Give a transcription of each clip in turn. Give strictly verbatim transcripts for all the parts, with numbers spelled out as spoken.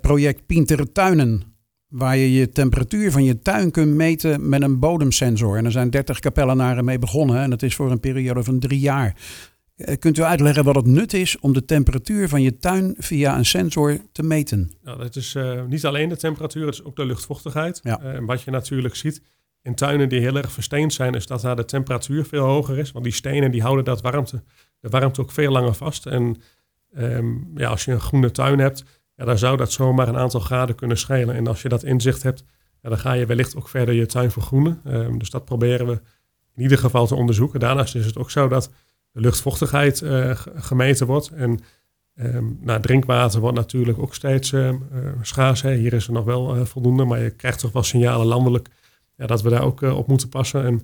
project Pientere Tuinen, waar je je temperatuur van je tuin kunt meten met een bodemsensor. En er zijn dertig kapellenaren mee begonnen en dat is voor een periode van drie jaar. Kunt u uitleggen wat het nut is om de temperatuur van je tuin via een sensor te meten? Nou, dat is uh, niet alleen de temperatuur, het is ook de luchtvochtigheid. Ja. Uh, wat je natuurlijk ziet in tuinen die heel erg versteend zijn, is dat daar de temperatuur veel hoger is. Want die stenen die houden dat warmte, de warmte ook veel langer vast. En um, ja, als je een groene tuin hebt, ja, dan zou dat zomaar een aantal graden kunnen schelen. En als je dat inzicht hebt, ja, dan ga je wellicht ook verder je tuin vergroenen. Um, dus dat proberen we in ieder geval te onderzoeken. Daarnaast is het ook zo dat de luchtvochtigheid uh, gemeten wordt. En um, nou, drinkwater wordt natuurlijk ook steeds uh, uh, schaars. Hè. Hier is er nog wel uh, voldoende, maar je krijgt toch wel signalen landelijk ja, dat we daar ook uh, op moeten passen. En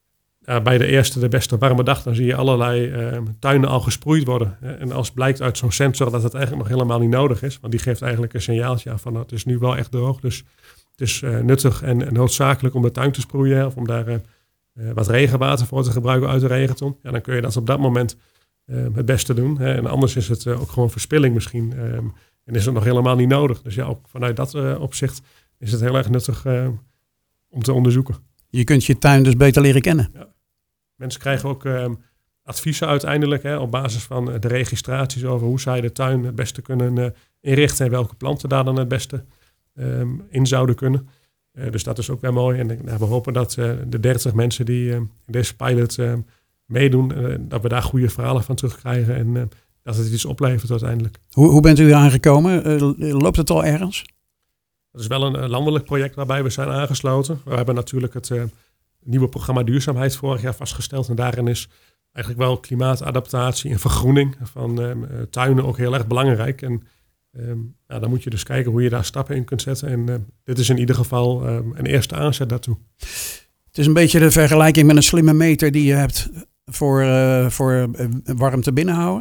uh, bij de eerste, de beste warme dag, dan zie je allerlei uh, tuinen al gesproeid worden. En als blijkt uit zo'n sensor dat het eigenlijk nog helemaal niet nodig is, want die geeft eigenlijk een signaaltje aan van nou, het is nu wel echt droog. Dus het is uh, nuttig en, en noodzakelijk om de tuin te sproeien of om daar Uh, Uh, wat regenwater voor te gebruiken uit de regenton. Ja, dan kun je dat op dat moment uh, het beste doen. Hè. En anders is het uh, ook gewoon verspilling misschien. Um, en is het nog helemaal niet nodig. Dus ja, ook vanuit dat uh, opzicht is het heel erg nuttig uh, om te onderzoeken. Je kunt je tuin dus beter leren kennen. Ja. Mensen krijgen ook uh, adviezen uiteindelijk hè, op basis van de registraties over hoe zij de tuin het beste kunnen uh, inrichten en welke planten daar dan het beste um, in zouden kunnen. Uh, dus dat is ook weer mooi. En nou, we hopen dat uh, de dertig mensen die uh, in deze pilot uh, meedoen, uh, dat we daar goede verhalen van terugkrijgen en uh, dat het iets oplevert uiteindelijk. Hoe, hoe bent u aangekomen? Uh, loopt het al ergens? Dat is wel een, een landelijk project waarbij we zijn aangesloten. We hebben natuurlijk het uh, nieuwe programma Duurzaamheid vorig jaar vastgesteld. En daarin is eigenlijk wel klimaatadaptatie en vergroening van uh, tuinen ook heel erg belangrijk. En Um, ja, dan moet je dus kijken hoe je daar stappen in kunt zetten. En uh, dit is in ieder geval um, een eerste aanzet daartoe. Het is een beetje de vergelijking met een slimme meter die je hebt voor, uh, voor uh, warmte binnenhouden.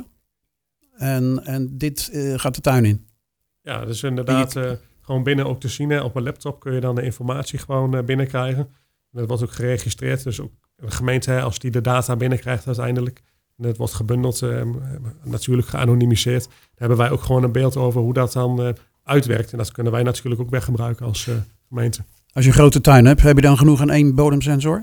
En, en dit uh, gaat de tuin in. Ja, dus inderdaad uh, gewoon binnen ook te zien. Hè. Op een laptop kun je dan de informatie gewoon uh, binnenkrijgen. En dat wordt ook geregistreerd. Dus ook de gemeente, hè, als die de data binnenkrijgt uiteindelijk. En het wordt gebundeld, uh, natuurlijk geanonimiseerd. Daar hebben wij ook gewoon een beeld over hoe dat dan uh, uitwerkt. En dat kunnen wij natuurlijk ook weggebruiken als uh, gemeente. Als je een grote tuin hebt, heb je dan genoeg aan één bodemsensor?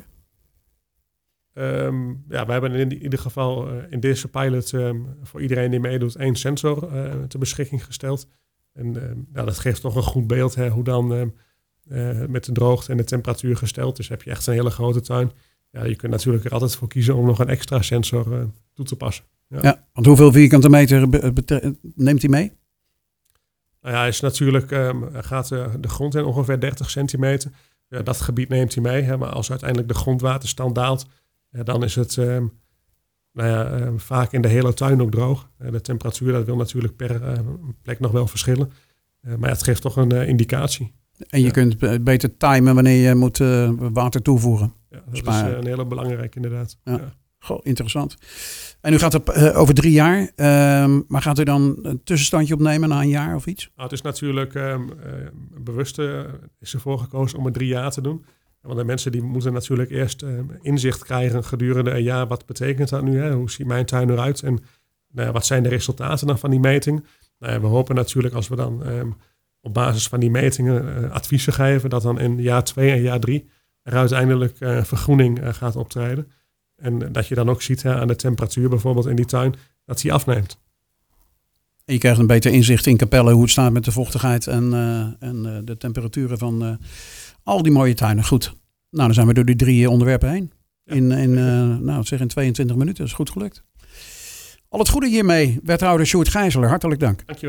Um, ja, we hebben in ieder geval uh, in deze pilot um, voor iedereen die meedoet één sensor uh, ter beschikking gesteld. En uh, nou, dat geeft toch een goed beeld hè, hoe dan uh, uh, met de droogte en de temperatuur gesteld. Dus heb je echt een hele grote tuin. Ja, je kunt natuurlijk er altijd voor kiezen om nog een extra sensor uh, toe te passen. Ja. Ja, want hoeveel vierkante meter be- betre- neemt hij mee? Nou ja, hij is natuurlijk, um, gaat uh, de grond in ongeveer dertig centimeter. Ja, dat gebied neemt hij mee. Hè, maar als uiteindelijk de grondwaterstand daalt, ja, dan is het um, nou ja, uh, vaak in de hele tuin ook droog. Uh, de temperatuur, dat wil natuurlijk per uh, plek nog wel verschillen. Uh, maar ja, het geeft toch een uh, indicatie. En je ja. kunt beter timen wanneer je moet uh, water toevoegen. Ja, dat Sparen. is uh, een hele belangrijke inderdaad. Ja. Ja. Goh, interessant. En u gaat het uh, over drie jaar. Uh, maar gaat u dan een tussenstandje opnemen na een jaar of iets? Nou, het is natuurlijk um, uh, bewust uh, is ervoor gekozen om het drie jaar te doen. Want de mensen die moeten natuurlijk eerst uh, inzicht krijgen gedurende een jaar. Wat betekent dat nu? Hè? Hoe ziet mijn tuin eruit? En nou ja, wat zijn de resultaten dan van die meting? Nou ja, we hopen natuurlijk als we dan um, op basis van die metingen uh, adviezen geven, dat dan in jaar twee en jaar drie er uiteindelijk uh, vergroening uh, gaat optreden. En dat je dan ook ziet hè, aan de temperatuur bijvoorbeeld in die tuin, dat die afneemt. En je krijgt een beter inzicht in Capelle hoe het staat met de vochtigheid en, uh, en uh, de temperaturen van uh, al die mooie tuinen. Goed, nou dan zijn we door die drie onderwerpen heen. Ja. In, in, uh, nou, zeg in tweeëntwintig minuten, dat is goed gelukt. Al het goede hiermee, wethouder Sjoerd Gijzeler, hartelijk dank. Dankjewel.